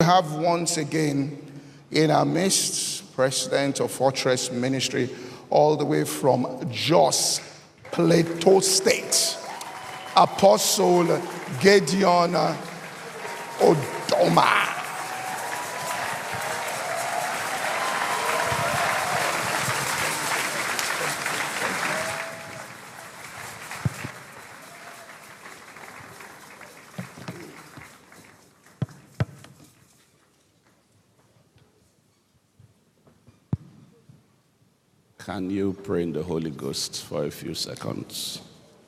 have once again in our midst, President of Fortress Ministry, all the way from Jos, Plateau State, Apostle Gideon Odoma. Can you pray in the Holy Ghost for a few seconds?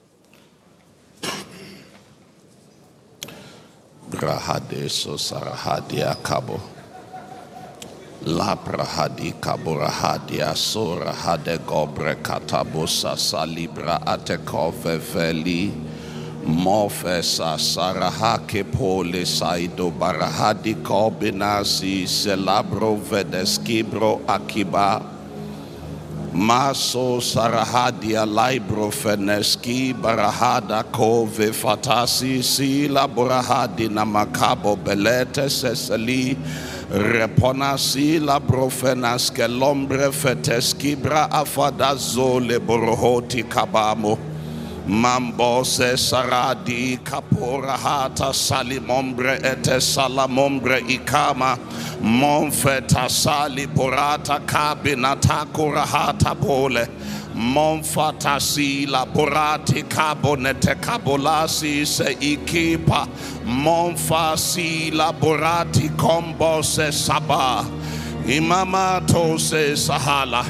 Brahade so sarahadia kabo. La brahadi kaburahadia sora hade gobre katabusa salibra atekove veli. Mofesa sarahake pole saido barahadi kobinasi celabro vedeskibro akiba. Maso sarahadia libro feneski barahada kove fatasi sila borahadi namakabo belete seseli reponasi la brofenas ke lombre feteski bra afada zole borohoti kabamo mambo se saradi kapora hata salimombre ete salamombre ikama monfeta sali porata kabinata kurahata pole monfata sila porati kabonete kabolasi se ikipa monfa sila porati kombo se saba imama to se sahala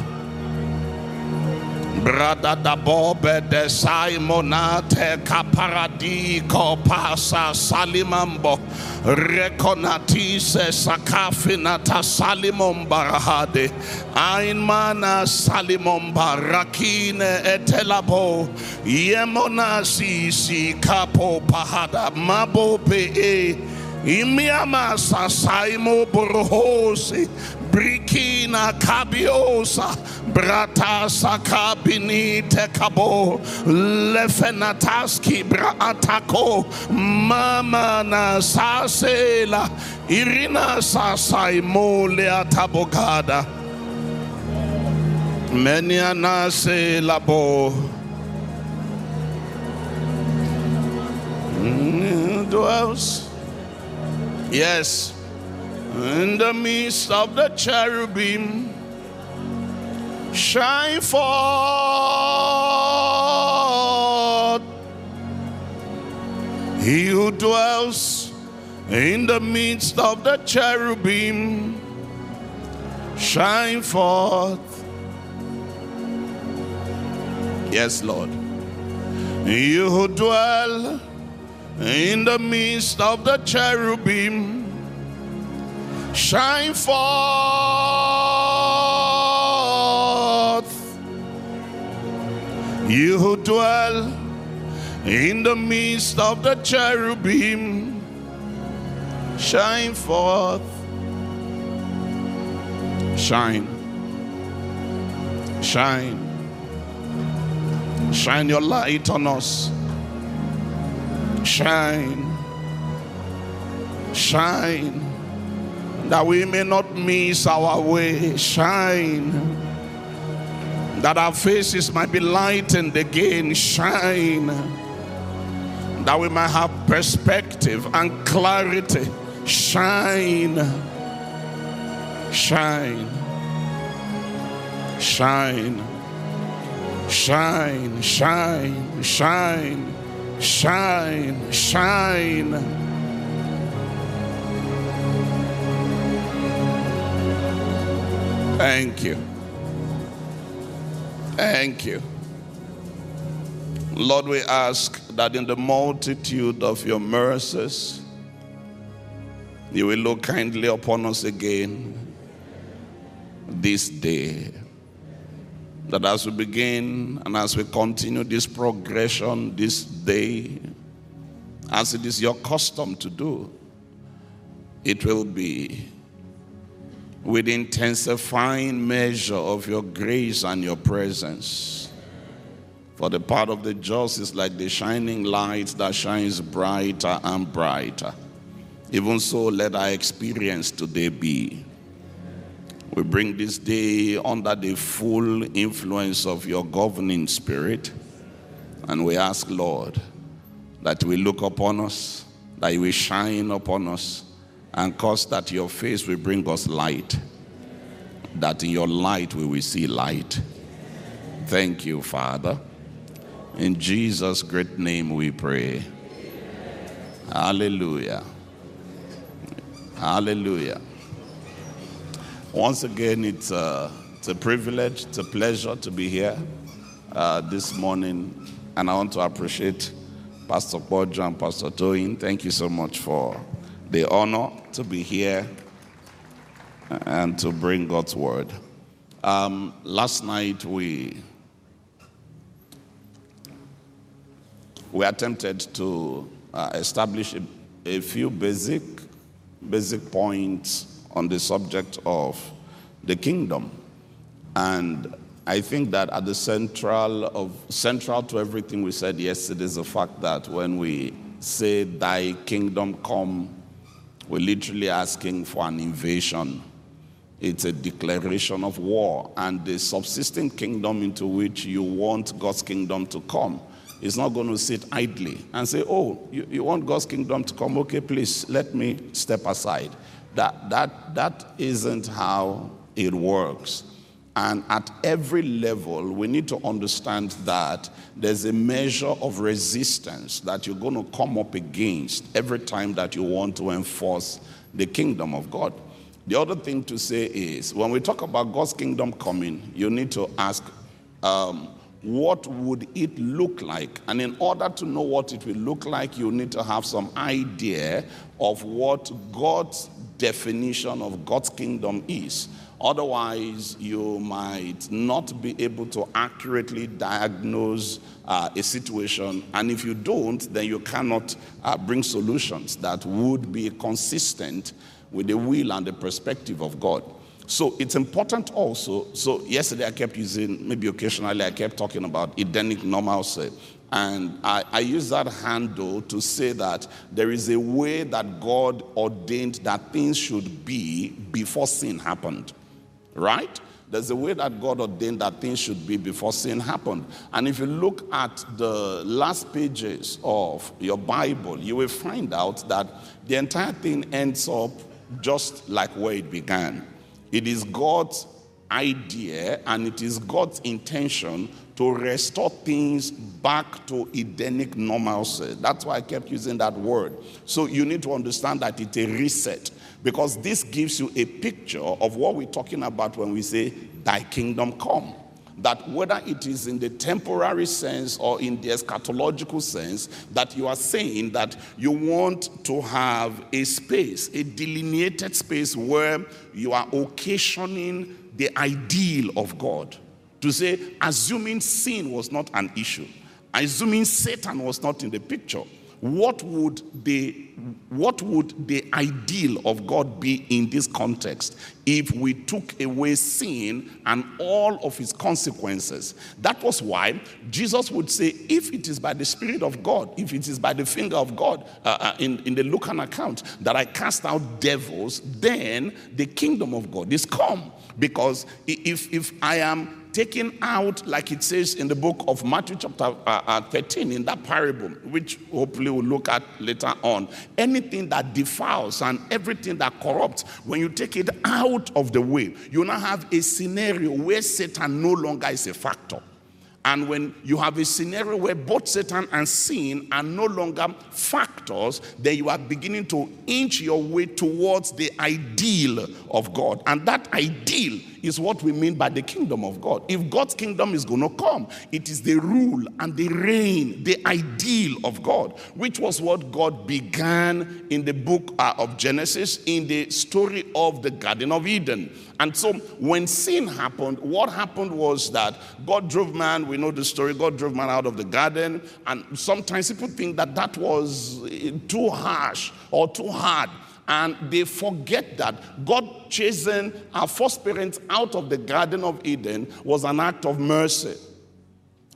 Brada da bobe de Simonate caparadi copasa salimambo reconatise sakafinata salimon barahade ainmana salimon barakine etelabo yemona si capo pahada mabo pe imiama sasaimo borhosi Brikina kabiosa brata sakabini tekabo lefenataski braatako mama na sasela irina sasai mole atabogada meniana se labo dwells yes in the midst of the cherubim, shine forth. He who dwells in the midst of the cherubim, shine forth. Yes, Lord. You who dwell in the midst of the cherubim, shine forth. You who dwell in the midst of the cherubim, shine forth. Shine. Shine. Shine your light on us. Shine. Shine. That we may not miss our way. Shine. That our faces might be lightened again. Shine. That we might have perspective and clarity. Shine. Shine. Shine. Shine. Shine. Shine. Shine. Shine. Thank you. Thank you. Lord, we ask that in the multitude of your mercies, you will look kindly upon us again this day. That as we begin and as we continue this progression this day, as it is your custom to do, it will be with intensifying measure of your grace and your presence. For the path of the just is like the shining light that shines brighter and brighter. Even so, let our experience today be. We bring this day under the full influence of your governing spirit. And we ask, Lord, that we look upon us, that you will shine upon us, and cause that your face will bring us light. That in your light we will see light. Thank you, Father. In Jesus' great name we pray. Hallelujah. Hallelujah. Once again, it's a privilege, it's a pleasure to be here this morning. And I want to appreciate Pastor Bodja and Pastor Toyin. Thank you so much for the honor to be here and to bring God's word. Last night we attempted to establish a few basic points on the subject of the kingdom. And I think that at the central to everything we said yesterday is the fact that when we say thy kingdom come, we're literally asking for an invasion. It's a declaration of war. And the subsisting kingdom into which you want God's kingdom to come is not going to sit idly and say, oh, you want God's kingdom to come? Okay, please, let me step aside. That isn't how it works. And at every level, we need to understand that there's a measure of resistance that you're going to come up against every time that you want to enforce the kingdom of God. The other thing to say is, when we talk about God's kingdom coming, you need to ask, what would it look like? And in order to know what it will look like, you need to have some idea of what God's definition of God's kingdom is. Otherwise, you might not be able to accurately diagnose a situation. And if you don't, then you cannot bring solutions that would be consistent with the will and the perspective of God. So it's important also. So yesterday I kept using, maybe occasionally I kept talking about Edenic normalcy. And I use that handle to say that there is a way that God ordained that things should be before sin happened. Right? There's a way that God ordained that things should be before sin happened. And if you look at the last pages of your Bible, you will find out that the entire thing ends up just like where it began. It is God's idea and it is God's intention to restore things back to Edenic normalcy. That's why I kept using that word. So you need to understand that it's a reset, because this gives you a picture of what we're talking about when we say, thy kingdom come. That whether it is in the temporary sense or in the eschatological sense, that you are saying that you want to have a space, a delineated space where you are occasioning the ideal of God. To say, assuming sin was not an issue, assuming Satan was not in the picture, what would the ideal of God be in this context if we took away sin and all of its consequences? That was why Jesus would say, if it is by the Spirit of God, if it is by the finger of God, in the Lucan account, that I cast out devils, then the kingdom of God is come. Because if I am taken out, like it says in the book of Matthew chapter 13, in that parable, which hopefully we'll look at later on, anything that defiles and everything that corrupts, when you take it out of the way, you now have a scenario where Satan no longer is a factor. And when you have a scenario where both Satan and sin are no longer factors, then you are beginning to inch your way towards the ideal of God. And that ideal is what we mean by the kingdom of God. If God's kingdom is going to come, it is the rule and the reign, the ideal of God, which was what God began in the book of Genesis, in the story of the Garden of Eden. And so when sin happened, what happened was that God drove man, we know the story, God drove man out of the garden. And sometimes people think that that was too harsh or too hard. And they forget that God chasing our first parents out of the Garden of Eden was an act of mercy.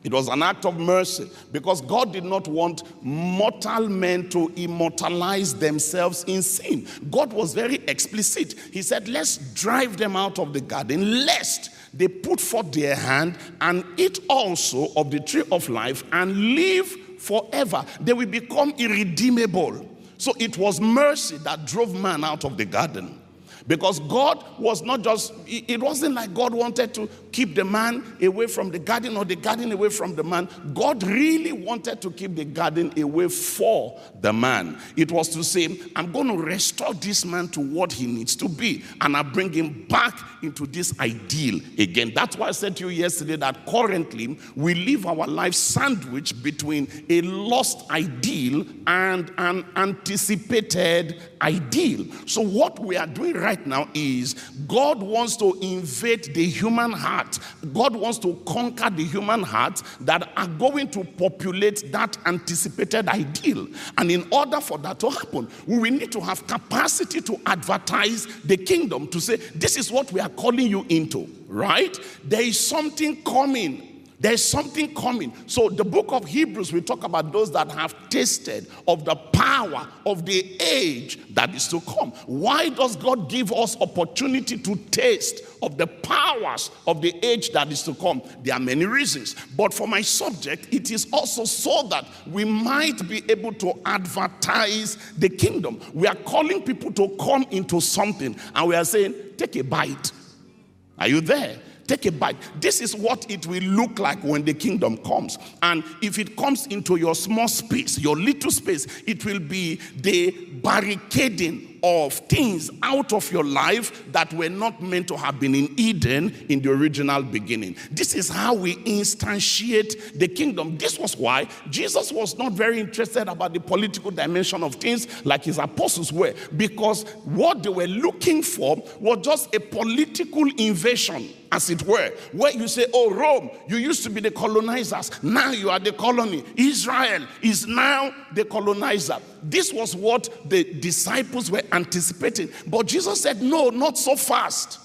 It was an act of mercy because God did not want mortal men to immortalize themselves in sin. God was very explicit. He said, let's drive them out of the garden, lest they put forth their hand and eat also of the tree of life and live forever. They will become irredeemable. So it was mercy that drove man out of the garden. Because God was not just, it wasn't like God wanted to keep the man away from the garden or the garden away from the man. God really wanted to keep the garden away for the man. It was to say, I'm going to restore this man to what he needs to be. And I bring him back into this ideal again. That's why I said to you yesterday that currently we live our life sandwiched between a lost ideal and an anticipated ideal. So what we are doing right now is God wants to invade the human heart. God wants to conquer the human heart that are going to populate that anticipated ideal. And in order for that to happen, we will need to have capacity to advertise the kingdom, to say, this is what we are calling you into, right? There is something coming. There's something coming. So the book of Hebrews, we talk about those that have tasted of the power of the age that is to come. Why does God give us opportunity to taste of the powers of the age that is to come? There are many reasons. But for my subject, it is also so that we might be able to advertise the kingdom. We are calling people to come into something, and we are saying, take a bite. Are you there? Take a bite. This is what it will look like when the kingdom comes. And if it comes into your small space, your little space, it will be the barricading of things out of your life that were not meant to have been in Eden in the original beginning. This is how we instantiate the kingdom. This was why Jesus was not very interested about the political dimension of things like his apostles were, because what they were looking for was just a political invasion, as it were, where you say, oh, Rome, you used to be the colonizers, now you are the colony. Israel is now the colonizer. This was what the disciples were anticipating. But Jesus said, no, not so fast.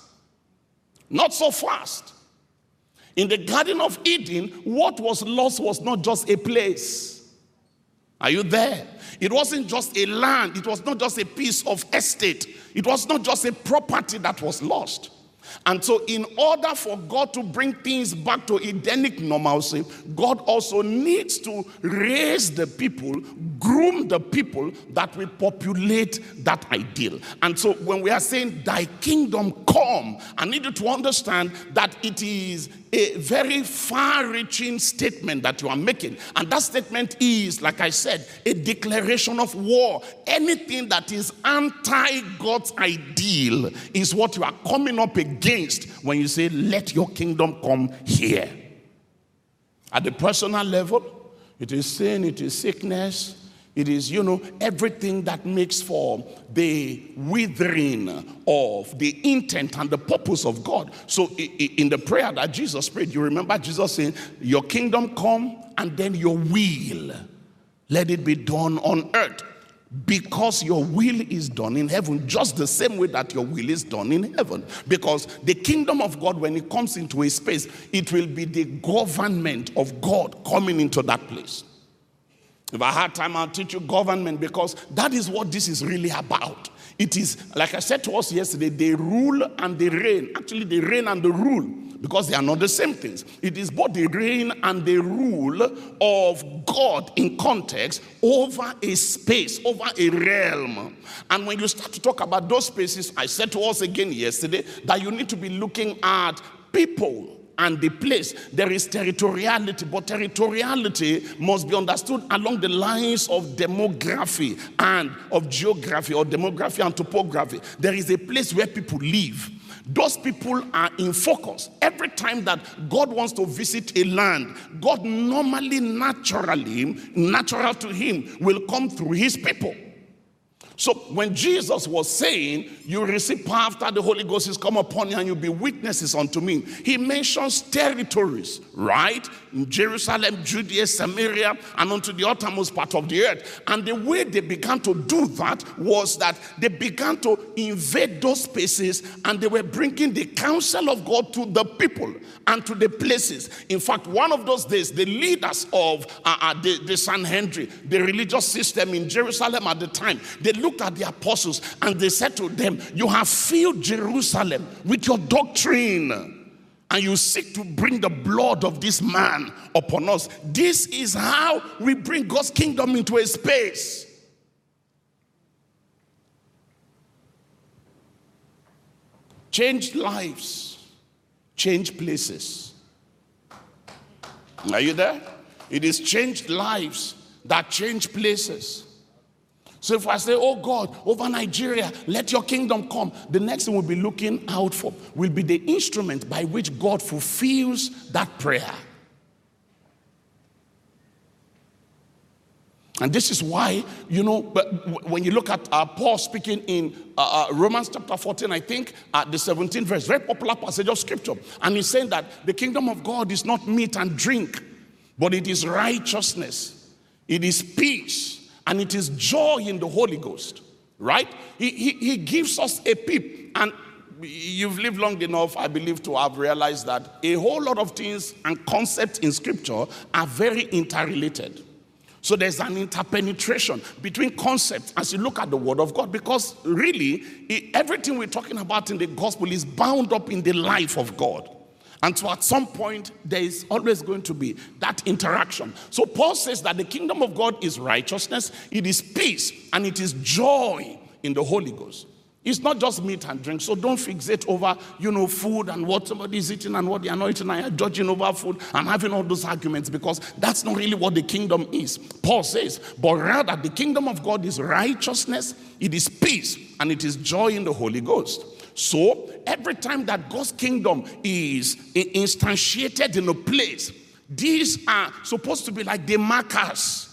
Not so fast. In the Garden of Eden, what was lost was not just a place. Are you there? It wasn't just a land. It was not just a piece of estate. It was not just a property that was lost. And so in order for God to bring things back to Edenic normalcy, God also needs to raise the people, groom the people that will populate that ideal. And so when we are saying, thy kingdom come, I need you to understand that it is a very far-reaching statement that you are making. And that statement is, like I said, a declaration of war. Anything that is anti-God's ideal is what you are coming up against when you say, let your kingdom come here. At the personal level, it is sin, it is sickness, it is, everything that makes for the withering of the intent and the purpose of God. So in the prayer that Jesus prayed, you remember Jesus saying, your kingdom come and then your will, let it be done on earth. Because your will is done in heaven, just the same way that your will is done in heaven. Because the kingdom of God, when it comes into a space, it will be the government of God coming into that place. If I had time, I'll teach you government, because that is what this is really about. It is, like I said to us yesterday, they rule and they reign. Actually, they reign and they rule, because they are not the same things. It is both the reign and the rule of God in context over a space, over a realm. And when you start to talk about those spaces, I said to us again yesterday that you need to be looking at people and the place. There is territoriality, but territoriality must be understood along the lines of demography and of geography, or demography and topography. There is a place where people live. Those people are in focus. Every time that God wants to visit a land, God normally, natural to him, will come through his people. So when Jesus was saying, you receive power after the Holy Ghost is come upon you and you'll be witnesses unto me, he mentions territories, right? In Jerusalem, Judea, Samaria, and unto the uttermost part of the earth. And the way they began to do that was that they began to invade those spaces, and they were bringing the counsel of God to the people and to the places. In fact, one of those days, the leaders of the Sanhedrin, the religious system in Jerusalem at the time, they looked at the apostles and they said to them, you have filled Jerusalem with your doctrine, and you seek to bring the blood of this man upon us. This is how we bring God's kingdom into a space. Change lives, change places. Are you there? It is changed lives that change places. So if I say, oh God, over Nigeria, let your kingdom come, the next thing we'll be looking out for will be the instrument by which God fulfills that prayer. And this is why, when you look at Paul speaking in Romans chapter 14, I think, the 17th verse, very popular passage of scripture. And he's saying that the kingdom of God is not meat and drink, but it is righteousness, it is peace, and it is joy in the Holy Ghost, right? He gives us a peep. And you've lived long enough, I believe, to have realized that a whole lot of things and concepts in scripture are very interrelated. So there's an interpenetration between concepts as you look at the word of God, because really, everything we're talking about in the gospel is bound up in the life of God. And so at some point, there is always going to be that interaction. So Paul says that the kingdom of God is righteousness, it is peace, and it is joy in the Holy Ghost. It's not just meat and drink. So don't fixate over, food and what somebody is eating and what they are not eating, and you're judging over food and having all those arguments, because that's not really what the kingdom is. Paul says, but rather the kingdom of God is righteousness, it is peace, and it is joy in the Holy Ghost. So every time that God's kingdom is instantiated in a place, these are supposed to be like the markers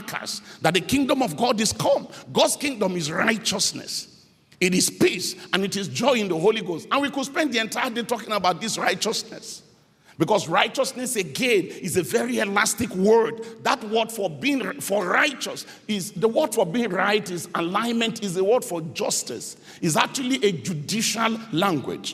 that the kingdom of God is come. God's kingdom is righteousness, it is peace, and it is joy in the Holy Ghost. And we could spend the entire day talking about this righteousness, because righteousness, again, is a very elastic word. That word for righteous is, the word for being right is alignment, is the word for justice. It's actually a judicial language.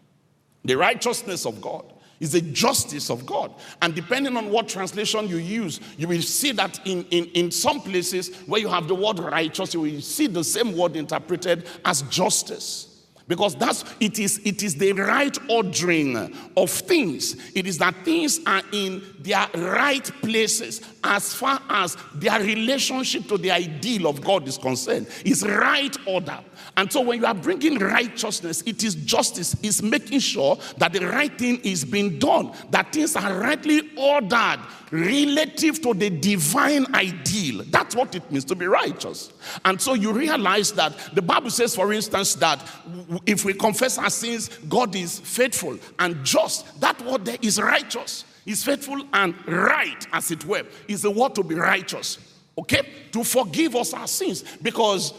The righteousness of God is the justice of God. And depending on what translation you use, you will see that in some places where you have the word righteous, you will see the same word interpreted as justice. Because it is the right ordering of things. It is that things are in their right places as far as their relationship to the ideal of God is concerned. It's right order. And so when you are bringing righteousness, it is justice. It's making sure that the right thing is being done, that things are rightly ordered relative to the divine ideal. That's what it means to be righteous. And so you realize that the Bible says, for instance, that if we confess our sins, God is faithful and just. That word there is righteous. Is faithful and right, as it were, is the word to be righteous. Okay? To forgive us our sins. Because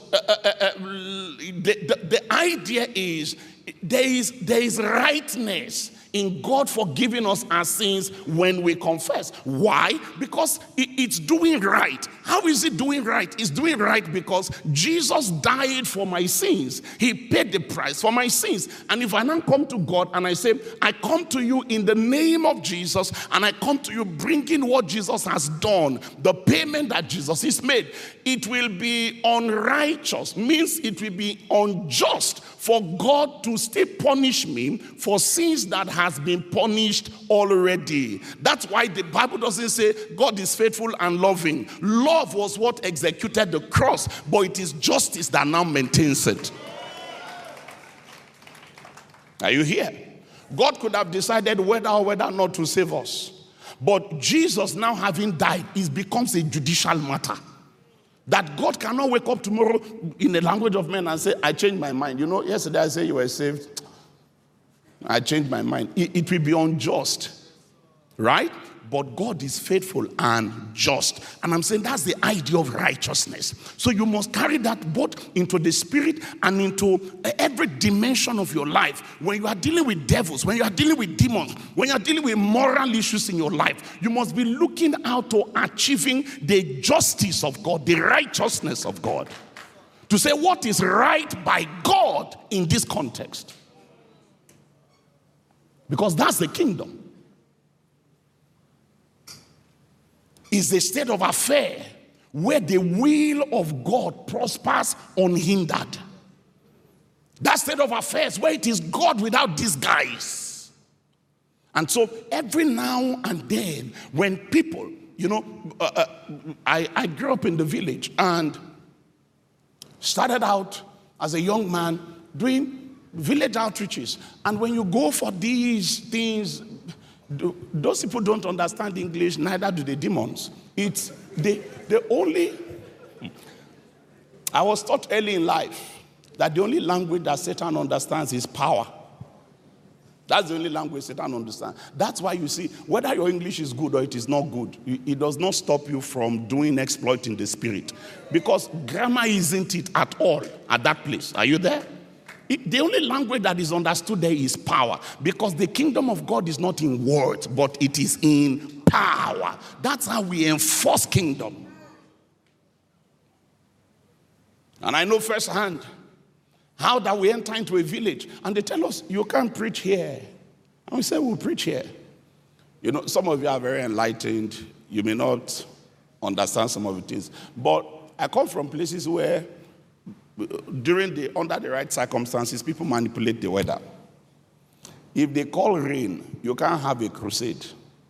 the idea is there is rightness in God forgiving us our sins when we confess. Why? Because it's doing right. How is it doing right? It's doing right because Jesus died for my sins. He paid the price for my sins. And if I now come to God and I say, I come to you in the name of Jesus, and I come to you bringing what Jesus has done, the payment that Jesus has made, it will be unrighteous, means it will be unjust for God to still punish me for sins that has been punished already. That's why the Bible doesn't say God is faithful and loving. Love was what executed the cross, but it is justice that now maintains it. Are you here? God could have decided whether or whether not to save us. But Jesus, now having died, it becomes a judicial matter. That God cannot wake up tomorrow in the language of men and say, I changed my mind. You know, yesterday I said you were saved. I changed my mind. It will be unjust. Right? but God is faithful and just. And I'm saying that's the idea of righteousness. So you must carry that both into the spirit and into every dimension of your life. When you are dealing with devils, when you are dealing with demons, when you are dealing with moral issues in your life, you must be looking out to achieving the justice of God, the righteousness of God. To say what is right by God in this context. Because that's the kingdom. It's a state of affair where the will of God prospers unhindered. That state of affairs where it is God without disguise. And so every now and then when people, I grew up in the village and started out as a young man doing village outreaches. And when you go for these things, those people don't understand English, neither do the demons. It's the only, I was taught early in life that the only language that Satan understands is power. That's the only language Satan understands. That's why you see, whether your English is good or it is not good, it does not stop you from doing exploit in the spirit. Because grammar isn't it at all at that place. Are you there? The only language that is understood there is power. Because the kingdom of God is not in words, but it is in power. That's how we enforce kingdom. And I know firsthand how that we enter into a village and they tell us, you can't preach here. And we say, we'll preach here. Some of you are very enlightened. You may not understand some of the things. But I come from places where under the right circumstances, people manipulate the weather. If they call rain, you can't have a crusade.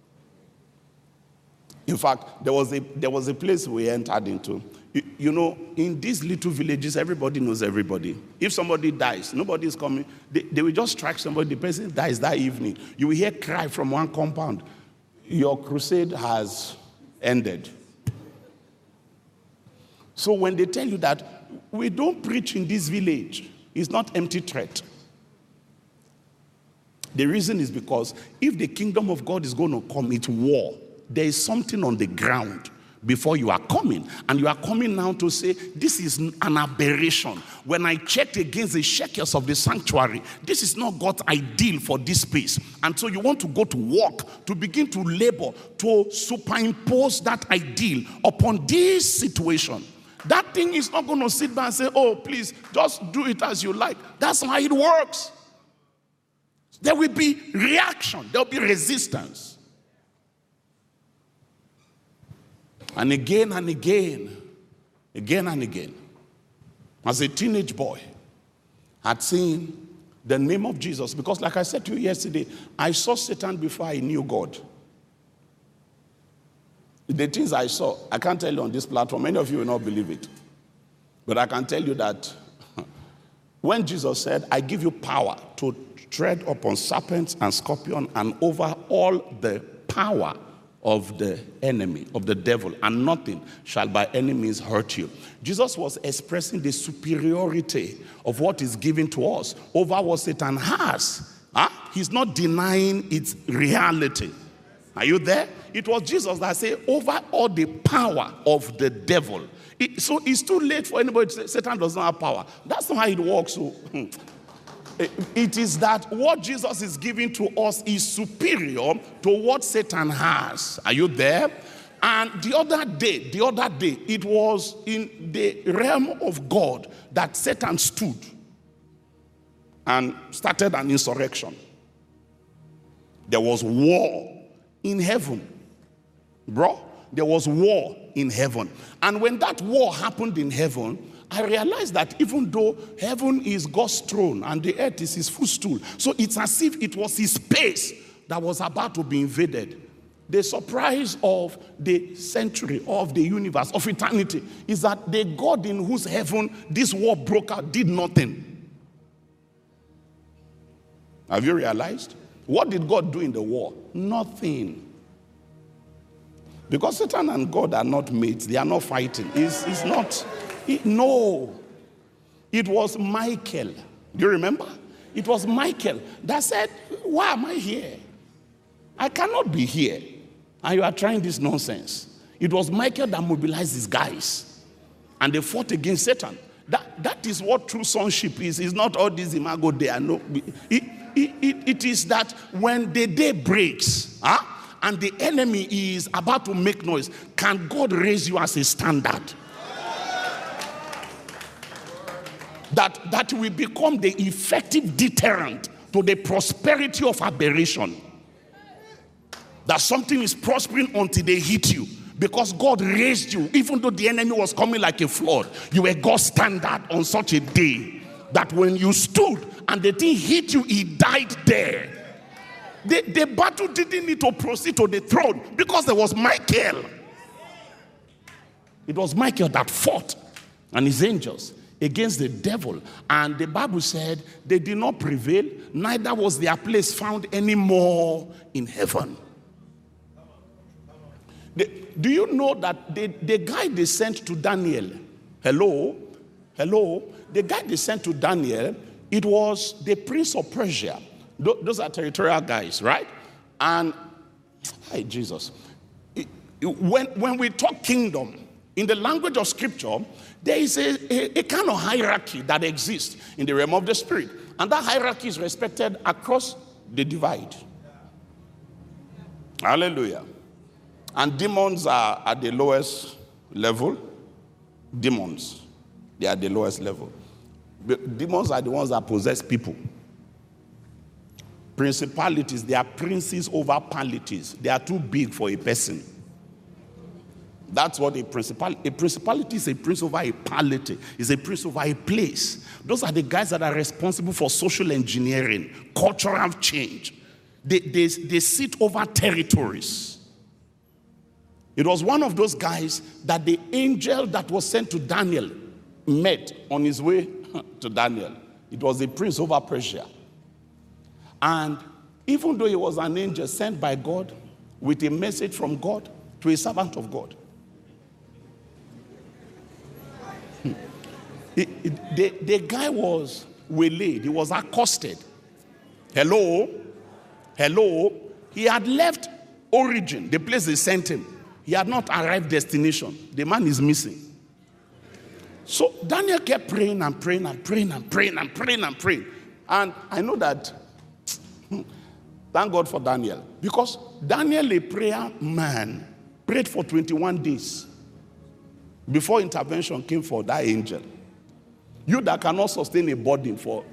In fact, there was a place we entered into. In these little villages, everybody knows everybody. If somebody dies, nobody is coming. They will just strike somebody. The person dies that evening. You will hear cry from one compound. Your crusade has ended. So when they tell you that we don't preach in this village, it's not empty threat. The reason is because if the kingdom of God is going to come, it's war. There is something on the ground before you are coming. And you are coming now to say, this is an aberration. When I checked against the shekels of the sanctuary, this is not God's ideal for this space. And so you want to go to work, to begin to labor, to superimpose that ideal upon this situation. That thing is not going to sit back and say, oh, please, just do it as you like. That's how it works. There will be reaction. There will be resistance. And again and again, as a teenage boy, had seen the name of Jesus. Because like I said to you yesterday, I saw Satan before I knew God. The things I saw, I can't tell you on this platform. Many of you will not believe it. But I can tell you that when Jesus said, I give you power to tread upon serpents and scorpions and over all the power of the enemy, of the devil, and nothing shall by any means hurt you. Jesus was expressing the superiority of what is given to us over what Satan has. He's not denying its reality. Are you there? It was Jesus that said, over all the power of the devil. So it's too late for anybody to say Satan does not have power. That's not how it works. So, it is that what Jesus is giving to us is superior to what Satan has. Are you there? And the other day, it was in the realm of God that Satan stood and started an insurrection. There was war in heaven. Bro, there was war in heaven. And when that war happened in heaven, I realized that even though heaven is God's throne and the earth is his footstool, so it's as if it was his space that was about to be invaded. The surprise of the century, of the universe, of eternity, is that the God in whose heaven this war broke out did nothing. Have you realized? What did God do in the war? Nothing. Because Satan and God are not mates. They are not fighting. It's not. No. It was Michael. Do you remember? It was Michael that said, why am I here? I cannot be here. and you are trying this nonsense. It was Michael that mobilized his guys, and they fought against Satan. That is what true sonship is. It's not all this imago there. No, it is that when the day breaks, and the enemy is about to make noise, can God raise you as a standard? That will become the effective deterrent to the prosperity of aberration. That something is prospering until they hit you. Because God raised you, even though the enemy was coming like a flood, you were God's standard on such a day that when you stood and the thing hit you, he died there. The battle didn't need to proceed to the throne because there was Michael. It was Michael that fought and his angels against the devil. And the Bible said they did not prevail, neither was their place found anymore in heaven. Do you know that the guy they sent to Daniel, hello, the guy they sent to Daniel, it was the prince of Persia. Those are territorial guys, right? And, hey, Jesus. When we talk kingdom, in the language of scripture, there is a kind of hierarchy that exists in the realm of the spirit. And that hierarchy is respected across the divide. Hallelujah. And demons are at the lowest level. Demons, they are at the lowest level. Demons are the ones that possess people. Principalities, they are princes over palities. They are too big for a person. That's what a principality is. A prince over a pality, is a prince over a place. Those are the guys that are responsible for social engineering, cultural change. They sit over territories. It was one of those guys that the angel that was sent to Daniel met on his way to Daniel. It was the prince over Persia. And even though he was an angel sent by God with a message from God to a servant of God, the guy was waylaid. He was accosted. Hello? He had left origin, the place they sent him. He had not arrived destination. The man is missing. So Daniel kept praying and praying and praying and praying and praying and praying. And I know that, thank God for Daniel. Because Daniel, a prayer man, prayed for 21 days before intervention came for that angel. You that cannot sustain a burden for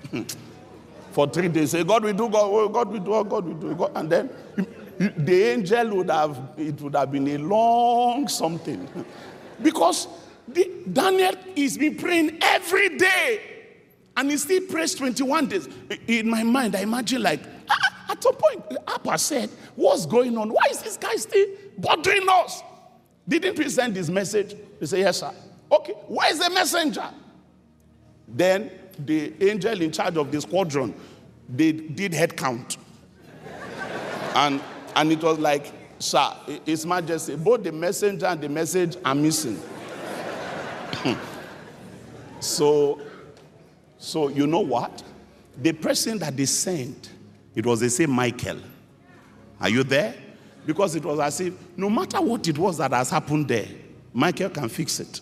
3 days, say, God will do, God will do, God will do. God. And then the angel would have been a long something. Because Daniel is been praying every day. And he still prays 21 days. In my mind, I imagine like, at some point, Abba said, what's going on? Why is this guy still bothering us? Didn't we send this message? They say, yes, sir. Okay, where is the messenger? Then the angel in charge of the squadron, they did head count. And it was like, sir, His Majesty, both the messenger and the message are missing. So you know what? The person that they sent, it was the same Michael. Are you there? Because it was as if no matter what it was that has happened there, Michael can fix it.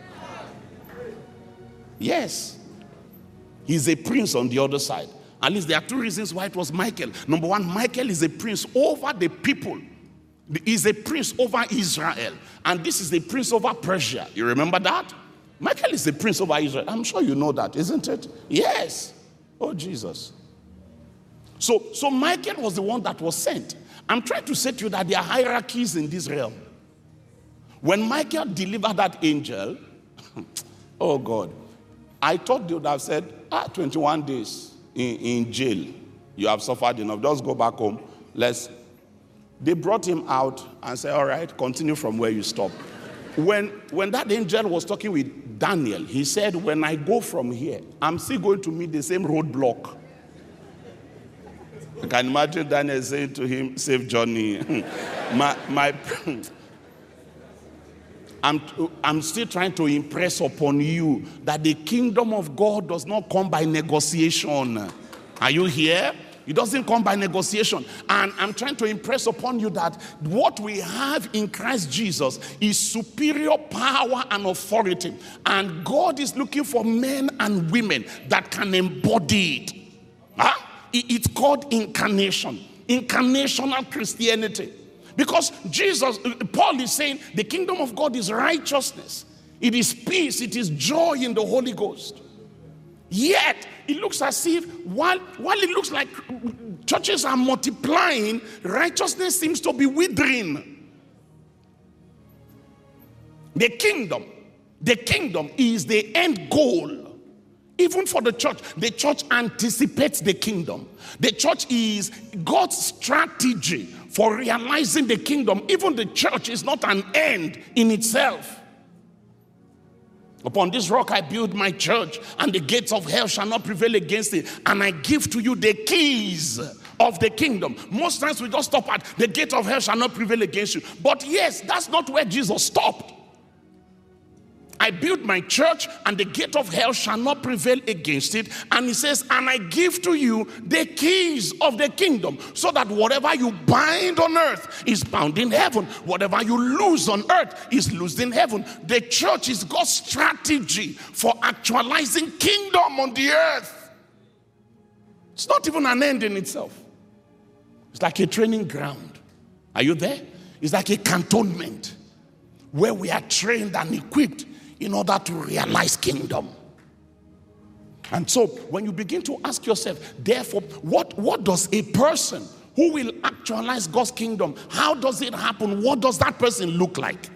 Yes. He's a prince on the other side. At least there are two reasons why it was Michael. Number one, Michael is a prince over the people. He's a prince over Israel. And this is a prince over Persia. You remember that? Michael is a prince over Israel. I'm sure you know that, isn't it? Yes. Oh, Jesus. So Michael was the one that was sent. I'm trying to say to you that there are hierarchies in this realm. When Michael delivered that angel, oh God, I thought they would have said, 21 days in jail. You have suffered enough. Just go back home. They brought him out and said, all right, continue from where you stopped. When that angel was talking with Daniel, he said, when I go from here, I'm still going to meet the same roadblock. I can imagine Daniel saying to him, safe journey. I'm still trying to impress upon you that the kingdom of God does not come by negotiation. Are you here? It doesn't come by negotiation. And I'm trying to impress upon you that what we have in Christ Jesus is superior power and authority. And God is looking for men and women that can embody it. Huh? It's called incarnation. Incarnational Christianity. Because Paul is saying the kingdom of God is righteousness. It is peace. It is joy in the Holy Ghost. Yet, it looks as if while it looks like churches are multiplying, righteousness seems to be withering. The kingdom is the end goal. Even for the church anticipates the kingdom. The church is God's strategy for realizing the kingdom. Even the church is not an end in itself. Upon this rock I build my church, and the gates of hell shall not prevail against it. And I give to you the keys of the kingdom. Most times we just stop at the gate of hell shall not prevail against you. But yes, that's not where Jesus stopped. I build my church, and the gate of hell shall not prevail against it. And he says, and I give to you the keys of the kingdom, so that whatever you bind on earth is bound in heaven. Whatever you loose on earth is loosed in heaven. The church is God's strategy for actualizing kingdom on the earth. It's not even an end in itself. It's like a training ground. Are you there? It's like a cantonment where we are trained and equipped in order to realize kingdom. And so when you begin to ask yourself, therefore, what does a person who will actualize God's kingdom, how does it happen? What does that person look like?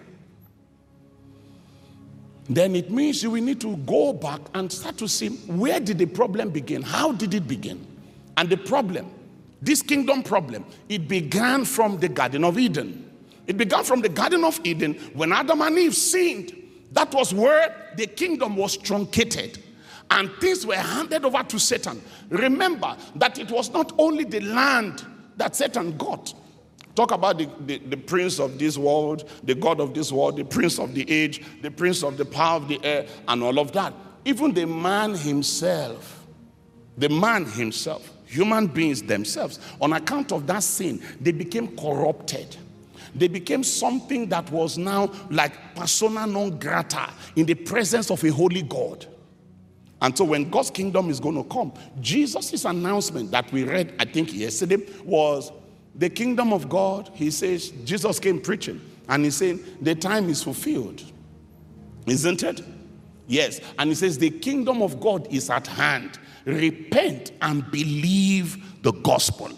Then it means you will need to go back and start to see, where did the problem begin? How did it begin? And the problem, this kingdom problem, it began from the Garden of Eden. It began from the Garden of Eden when Adam and Eve sinned. That was where the kingdom was truncated and things were handed over to Satan. Remember that it was not only the land that Satan got. Talk about the prince of this world, the god of this world, the prince of the age, the prince of the power of the air, and all of that. Even the man himself, human beings themselves, on account of that sin, they became corrupted. They became something that was now like persona non grata in the presence of a holy God. And so when God's kingdom is going to come, Jesus' announcement that we read, I think yesterday, was the kingdom of God. He says, Jesus came preaching, and he's saying, the time is fulfilled. Isn't it? Yes. And he says, the kingdom of God is at hand. Repent and believe the gospel.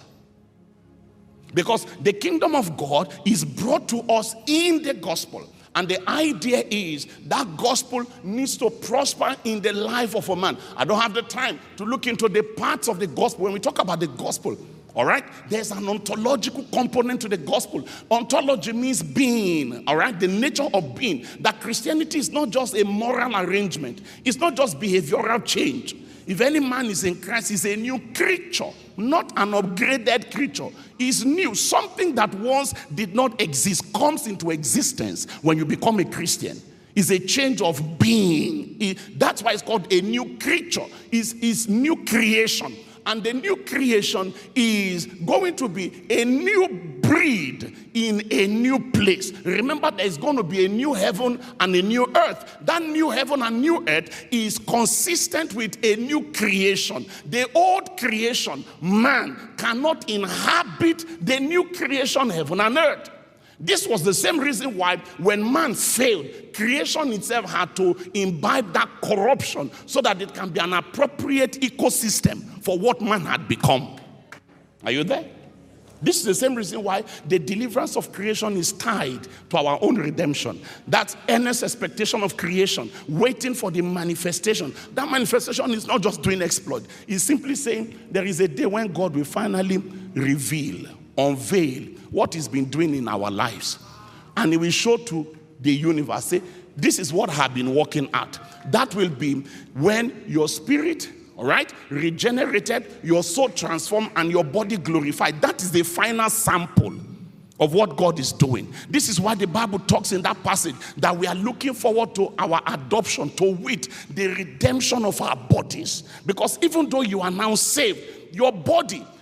Because the kingdom of God is brought to us in the gospel. And the idea is that gospel needs to prosper in the life of a man. I don't have the time to look into the parts of the gospel. When we talk about the gospel, all right, there's an ontological component to the gospel. Ontology means being, all right, the nature of being. That Christianity is not just a moral arrangement. It's not just behavioral change. If any man is in Christ, he's a new creature, not an upgraded creature. He's new. Something that once did not exist comes into existence when you become a Christian. It's a change of being. That's why it's called a new creature. It's new creation. And the new creation is going to be a new breed in a new place. Remember, there's going to be a new heaven and a new earth. That new heaven and new earth is consistent with a new creation. The old creation, man, cannot inhabit the new creation, heaven and earth. This was the same reason why when man failed, creation itself had to imbibe that corruption so that it can be an appropriate ecosystem for what man had become. Are you there? This is the same reason why the deliverance of creation is tied to our own redemption. That's earnest expectation of creation, waiting for the manifestation. That manifestation is not just doing exploit. It's simply saying there is a day when God will finally reveal, unveil what he's been doing in our lives. And he will show to the universe, say, this is what I have been working at. That will be when your spirit, all right, regenerated, your soul transformed, and your body glorified. That is the final sample of what God is doing. This is why the Bible talks in that passage that we are looking forward to our adoption, to wit, the redemption of our bodies. Because even though you are now saved, your body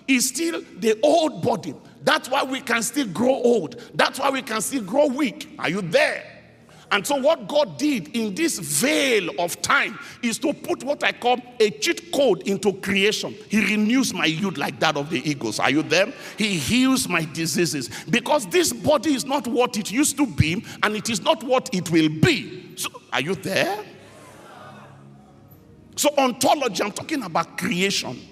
is still the old body. That's why we can still grow old. That's why we can still grow weak. Are you there? And so what God did in this veil of time is to put what I call a cheat code into creation. He renews my youth like that of the eagles. Are you there? He heals my diseases. Because this body is not what it used to be, and it is not what it will be. So, are you there? So ontology, I'm talking about creation.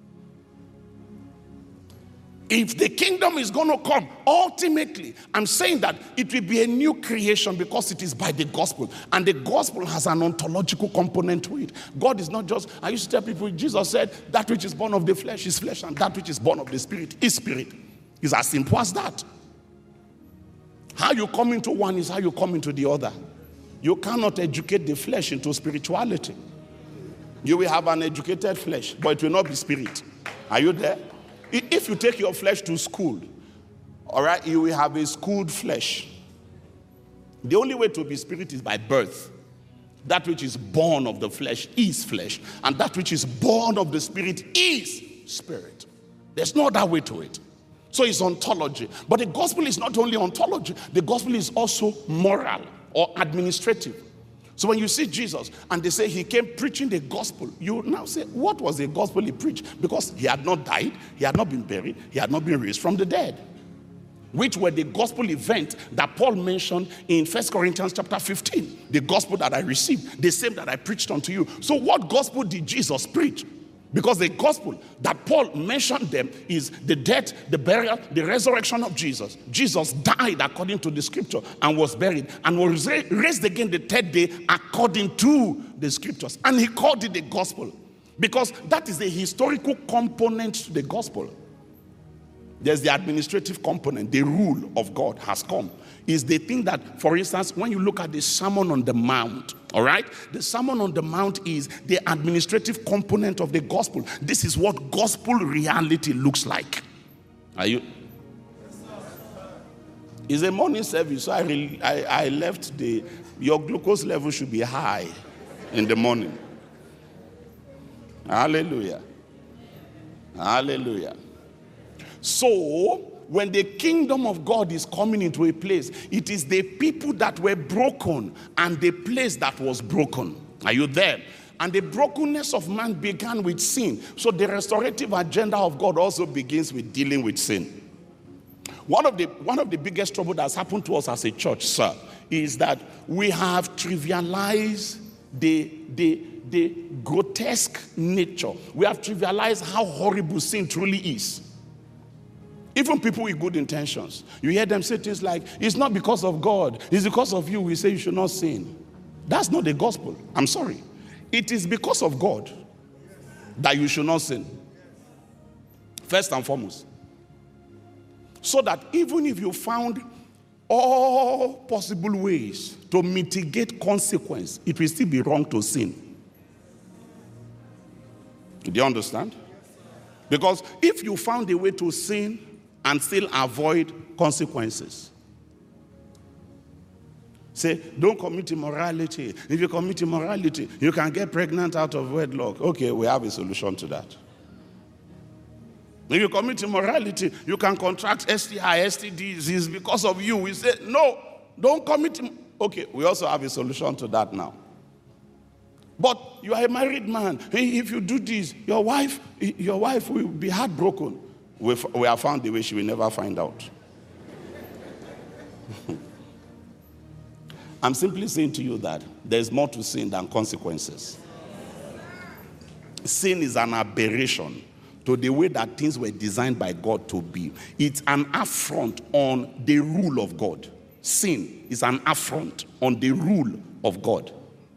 If the kingdom is going to come, ultimately, I'm saying that it will be a new creation because it is by the gospel. And the gospel has an ontological component to it. God is not just, I used to tell people, Jesus said, that which is born of the flesh is flesh, and that which is born of the spirit is spirit. It's as simple as that. How you come into one is how you come into the other. You cannot educate the flesh into spirituality. You will have an educated flesh, but it will not be spirit. Are you there? If you take your flesh to school, all right, you will have a schooled flesh. The only way to be spirit is by birth. That which is born of the flesh is flesh, and that which is born of the spirit is spirit. There's no other way to it. So it's ontology. But the gospel is not only ontology, the gospel is also moral or administrative. So when you see Jesus and they say he came preaching the gospel, you now say, what was the gospel he preached? Because he had not died, he had not been buried, he had not been raised from the dead. Which were the gospel events that Paul mentioned in 1 Corinthians chapter 15. The gospel that I received, the same that I preached unto you. So what gospel did Jesus preach? Because the gospel that Paul mentioned them is the death, the burial, the resurrection of Jesus. Jesus died according to the scripture and was buried and was raised again the third day according to the scriptures. And he called it the gospel because that is the historical component to the gospel. There's the administrative component. The rule of God has come. Is the thing that, for instance, when you look at the Sermon on the Mount, all right? The Sermon on the Mount is the administrative component of the gospel. This is what gospel reality looks like. Are you? It's a morning service, so I left your glucose level should be high in the morning. Hallelujah. Hallelujah. So, when the kingdom of God is coming into a place, it is the people that were broken and the place that was broken. Are you there? And the brokenness of man began with sin. So the restorative agenda of God also begins with dealing with sin. One of the biggest trouble that's happened to us as a church, sir, is that we have trivialized the grotesque nature. We have trivialized how horrible sin truly is. Even people with good intentions. You hear them say things like, it's not because of God, it's because of you. We say you should not sin. That's not the gospel. I'm sorry. It is because of God that you should not sin. First and foremost. So that even if you found all possible ways to mitigate consequence, it will still be wrong to sin. Do you understand? Because if you found a way to sin and still avoid consequences. Say, don't commit immorality. If you commit immorality, you can get pregnant out of wedlock. Okay, we have a solution to that. If you commit immorality, you can contract STI, STDs. It's because of you. We say, no, don't commit. Okay, we also have a solution to that now. But you are a married man. If you do this, your wife will be heartbroken. We have found a way she will never find out. I'm simply saying to you that there's more to sin than consequences. Sin is an aberration to the way that things were designed by God to be. It's an affront on the rule of God. Sin is an affront on the rule of God.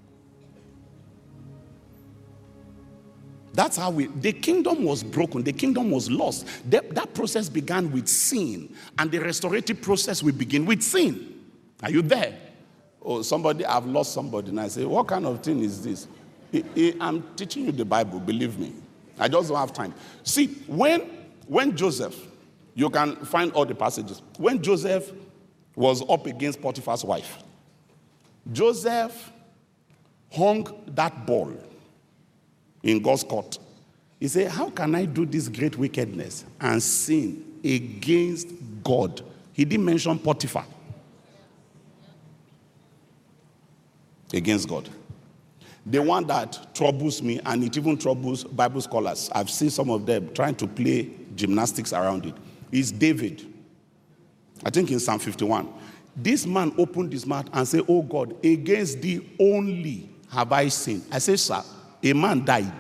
That's how the kingdom was broken. The kingdom was lost. That process began with sin. And the restorative process will begin with sin. Are you there? Oh, I've lost somebody. And I say, what kind of thing is this? I'm teaching you the Bible, believe me. I just don't have time. See, when Joseph, you can find all the passages. When Joseph was up against Potiphar's wife, Joseph hung that ball in God's court He said, how can I do this great wickedness and sin against God? He didn't mention Potiphar. Against God. The one that troubles me, and it even troubles Bible scholars, I've seen some of them trying to play gymnastics around it, is David. I think in Psalm 51. This man opened his mouth and said, oh God, against thee only have I sinned. I say, sir, a man died.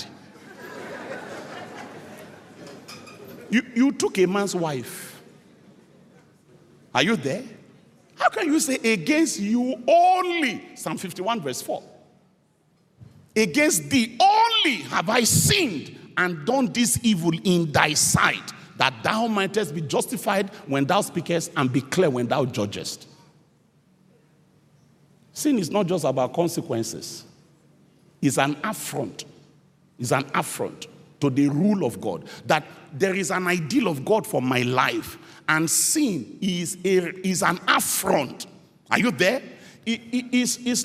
You took a man's wife. Are you there? How can you say against you only? Psalm 51 verse 4. Against thee only have I sinned and done this evil in thy sight, that thou mightest be justified when thou speakest and be clear when thou judgest. Sin is not just about consequences. It's an affront. It's an affront to the rule of God. That there is an ideal of God for my life, and sin is an affront. Are you there? It's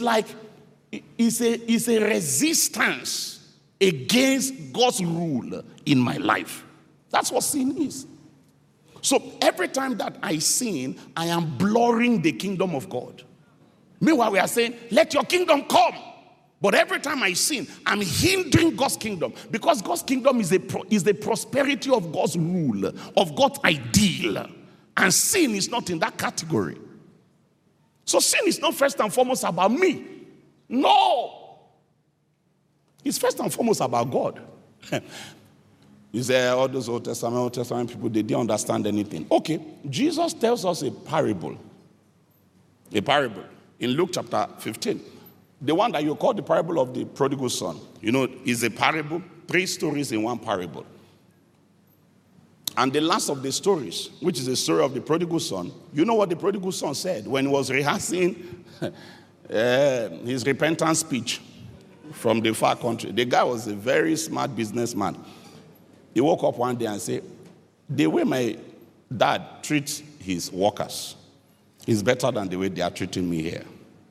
a resistance against God's rule in my life. That's what sin is. So every time that I sin, I am blurring the kingdom of God. Meanwhile, we are saying, let your kingdom come. But every time I sin, I'm hindering God's kingdom, because God's kingdom is the prosperity of God's rule, of God's ideal. And sin is not in that category. So sin is not first and foremost about me. No. It's first and foremost about God. You say all those Old Testament people, they didn't understand anything. Okay, Jesus tells us a parable. A parable in Luke chapter 15. The one that you call the parable of the prodigal son, is a parable, 3 stories in one parable. And the last of the stories, which is the story of the prodigal son, you know what the prodigal son said when he was rehearsing his repentance speech from the far country. The guy was a very smart businessman. He woke up one day and said, the way my dad treats his workers is better than the way they are treating me here.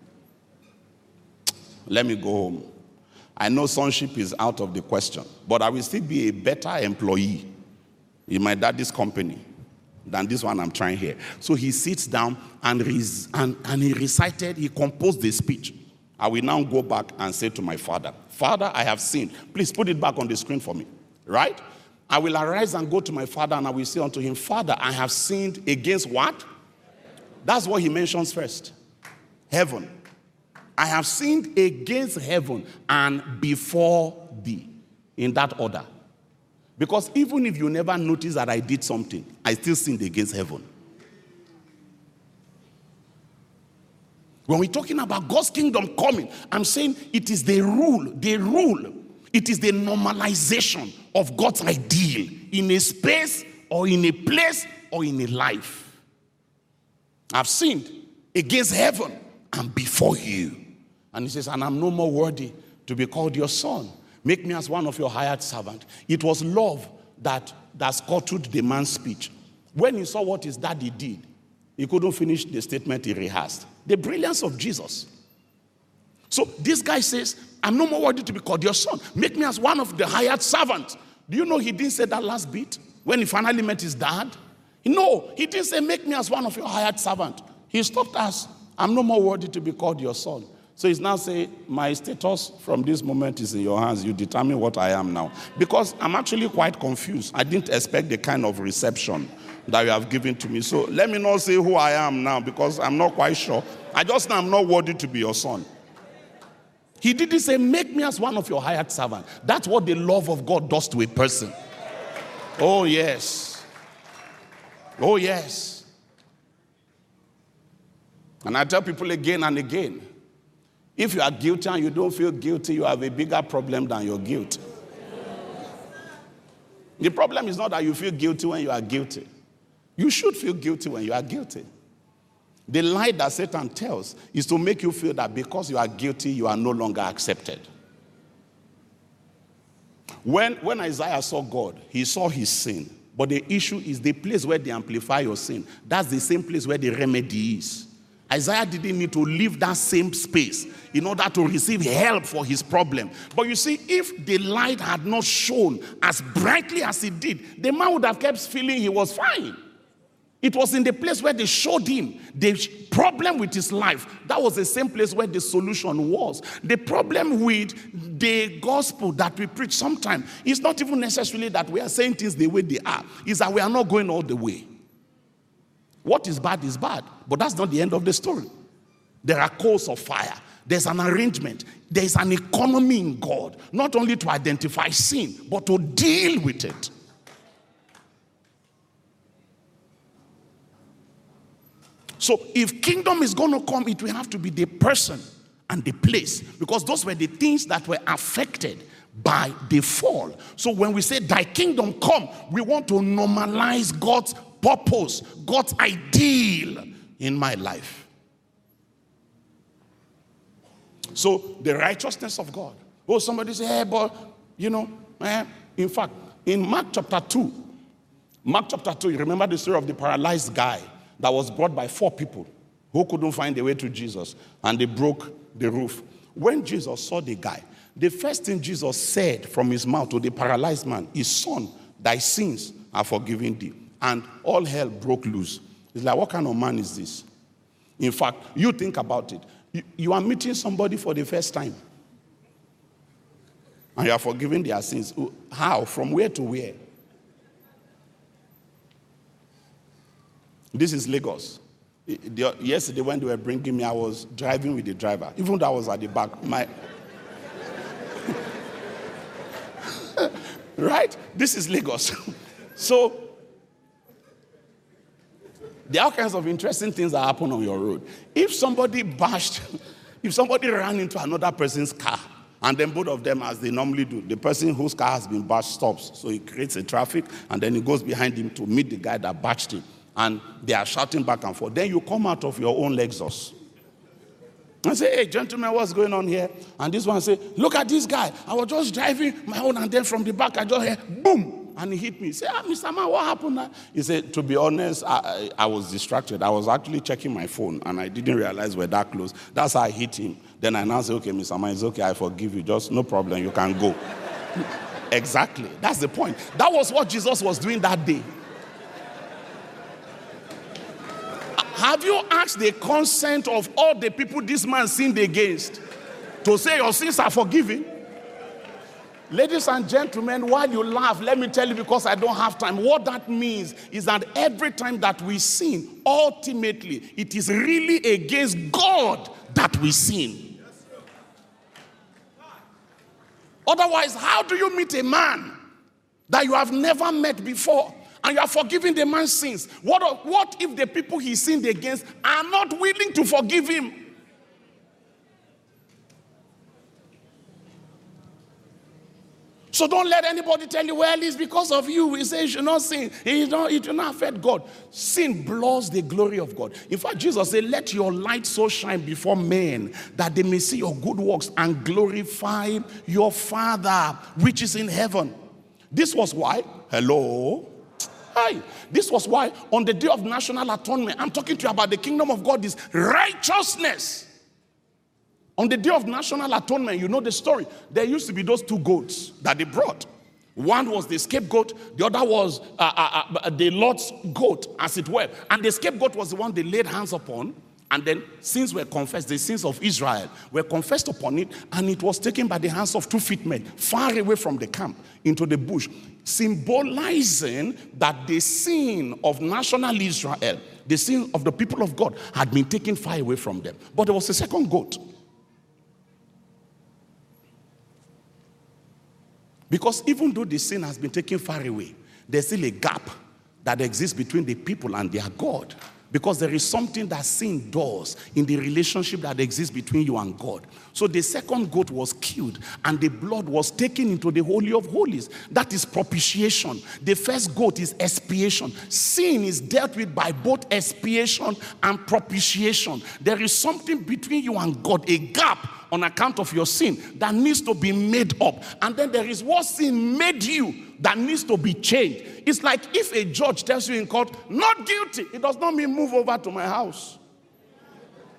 Let me go home. I know sonship is out of the question, but I will still be a better employee in my daddy's company than this one I'm trying here. So he sits down and he composed the speech. I will now go back and say to my father, Father, I have sinned. Please put it back on the screen for me. Right? I will arise and go to my father, and I will say unto him, Father, I have sinned against what? That's what he mentions first. Heaven. I have sinned against heaven and before thee. In that order. Because even if you never notice that I did something, I still sinned against heaven. When we're talking about God's kingdom coming, I'm saying it is the rule. It is the normalization of God's ideal in a space or in a place or in a life. I've sinned against heaven and before you. And he says, and I'm no more worthy to be called your son. Make me as one of your hired servants. It was love that scuttled the man's speech. When he saw what his daddy did, he couldn't finish the statement he rehearsed. The brilliance of Jesus. So this guy says, I'm no more worthy to be called your son. Make me as one of the hired servants. Do you know he didn't say that last bit when he finally met his dad? No, he didn't say, make me as one of your hired servants. He stopped as, I'm no more worthy to be called your son. So he's now saying, my status from this moment is in your hands. You determine what I am now. Because I'm actually quite confused. I didn't expect the kind of reception that you have given to me. So let me not say who I am now, because I'm not quite sure. I just know I'm not worthy to be your son. He didn't say, make me as one of your hired servants. That's what the love of God does to a person. Oh, yes. Oh, yes. And I tell people again and again, if you are guilty and you don't feel guilty, you have a bigger problem than your guilt. The problem is not that you feel guilty when you are guilty. You should feel guilty when you are guilty. The lie that Satan tells is to make you feel that because you are guilty, you are no longer accepted. When Isaiah saw God, he saw his sin. But the issue is the place where they amplify your sin. That's the same place where the remedy is. Isaiah didn't need to leave that same space in order to receive help for his problem. But you see, if the light had not shone as brightly as it did, the man would have kept feeling he was fine. It was in the place where they showed him the problem with his life. That was the same place where the solution was. The problem with the gospel that we preach sometimes is not even necessarily that we are saying things the way they are. It's that we are not going all the way. What is bad, but that's not the end of the story. There are coals of fire. There's an arrangement. There's an economy in God, not only to identify sin, but to deal with it. So if kingdom is going to come, it will have to be the person and the place, because those were the things that were affected by the fall. So when we say thy kingdom come, we want to normalize God's purpose, God's ideal in my life. So the righteousness of God. Oh, somebody say, hey, but, in fact, in Mark chapter 2, you remember the story of the paralyzed guy that was brought by 4 people who couldn't find their way to Jesus, and they broke the roof. When Jesus saw the guy, the first thing Jesus said from his mouth to the paralyzed man is, son, thy sins are forgiven thee. And all hell broke loose. It's like, what kind of man is this? In fact, you think about it. You are meeting somebody for the first time, and you are forgiving their sins. How? From where to where? This is Lagos. Yesterday when they were bringing me, I was driving with the driver. Even though I was at the back. Right? This is Lagos. So, there are all kinds of interesting things that happen on your road. If somebody ran into another person's car, and then both of them, as they normally do, the person whose car has been bashed stops. So he creates a traffic, and then he goes behind him to meet the guy that bashed him. And they are shouting back and forth. Then you come out of your own Lexus and say, hey, gentlemen, what's going on here? And this one say, look at this guy. I was just driving my own, and then from the back, I just heard, boom. And he hit me. He said, Mr. Man, what happened now? He said, to be honest, I was distracted. I was actually checking my phone, and I didn't realize we're that close. That's how I hit him. Then I now say, okay, Mr. Man, it's okay. I forgive you. Just no problem. You can go. Exactly. That's the point. That was what Jesus was doing that day. Have you asked the consent of all the people this man sinned against to say your sins are forgiven? Ladies and gentlemen, while you laugh, let me tell you, because I don't have time, what that means is that every time that we sin, ultimately, it is really against God that we sin. Otherwise, how do you meet a man that you have never met before and you are forgiving the man's sins? What if the people he sinned against are not willing to forgive him? So don't let anybody tell you, well, it's because of you. We say you should not sin. It will not affect God. Sin blurs the glory of God. In fact, Jesus said, let your light so shine before men that they may see your good works and glorify your Father which is in heaven. This was why, this was why on the day of national atonement, I'm talking to you about the kingdom of God is righteousness. On the day of national atonement, you know the story. There used to be those 2 goats that they brought. One was the scapegoat. The other was the Lord's goat, as it were. And the scapegoat was the one they laid hands upon. And then sins were confessed. The sins of Israel were confessed upon it. And it was taken by the hands of 2 fit men, far away from the camp, into the bush, symbolizing that the sin of national Israel, the sin of the people of God, had been taken far away from them. But there was a second goat. Because even though the sin has been taken far away, there's still a gap that exists between the people and their God. Because there is something that sin does in the relationship that exists between you and God. So the second goat was killed, and the blood was taken into the Holy of Holies. That is propitiation. The first goat is expiation. Sin is dealt with by both expiation and propitiation. There is something between you and God, a gap on account of your sin that needs to be made up. And then there is what sin made you that needs to be changed. It's like if a judge tells you in court, not guilty, it does not mean move over to my house.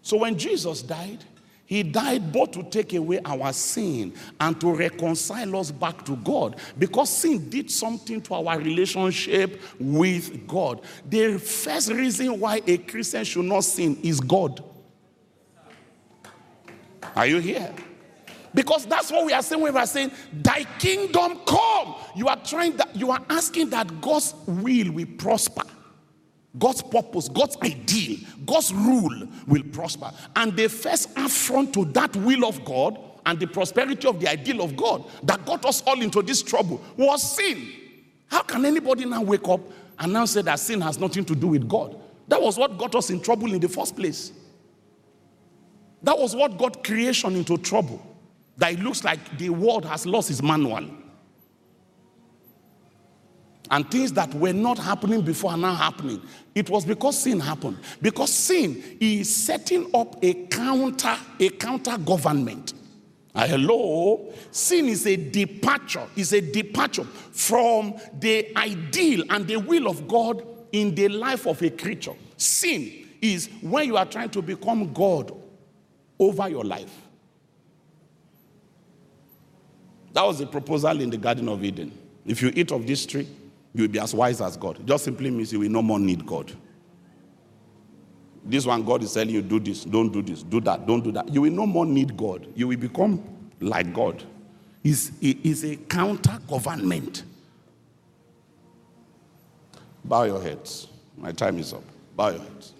So when Jesus died, he died both to take away our sin and to reconcile us back to God, because sin did something to our relationship with God. The first reason why a Christian should not sin is God. Are you here? Because that's what we are saying when we are saying, thy kingdom come. You are asking that God's will prosper. God's purpose, God's ideal, God's rule will prosper. And the first affront to that will of God and the prosperity of the ideal of God that got us all into this trouble was sin. How can anybody now wake up and now say that sin has nothing to do with God? That was what got us in trouble in the first place. That was what got creation into trouble. That it looks like the world has lost its manual. And things that were not happening before are now happening. It was because sin happened. Because sin is setting up a counter government. Hello? Sin is a departure. Is a departure from the ideal and the will of God in the life of a creature. Sin is when you are trying to become God over your life. That was the proposal in the Garden of Eden. If you eat of this tree, you will be as wise as God. It just simply means you will no more need God. This one, God is telling you, do this, don't do this, do that, don't do that. You will no more need God. You will become like God. It's a counter-government. Bow your heads. My time is up. Bow your heads.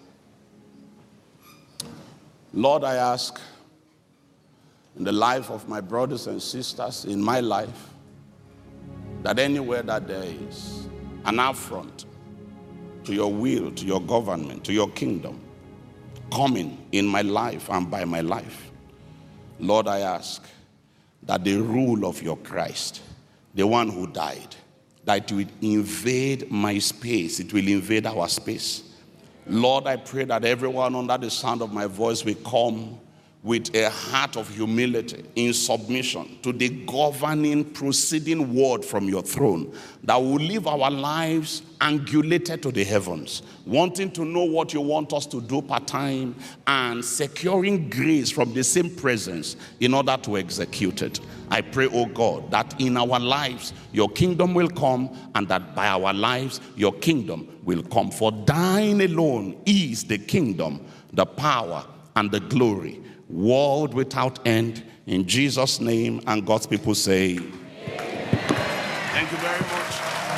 Lord, I ask, in the life of my brothers and sisters, in my life, that anywhere that there is an affront to your will, to your government, to your kingdom, coming in my life and by my life, Lord, I ask that the rule of your Christ, the one who died, that it will invade my space, it will invade our space. Lord, I pray that everyone under the sound of my voice will come with a heart of humility in submission to the governing, proceeding word from your throne, that will live our lives angulated to the heavens, wanting to know what you want us to do part time and securing grace from the same presence in order to execute it. I pray, oh God, that in our lives your kingdom will come, and that by our lives your kingdom will come. For thine alone is the kingdom, the power, and the glory, world without end. In Jesus' name, and God's people say, amen. Thank you very much.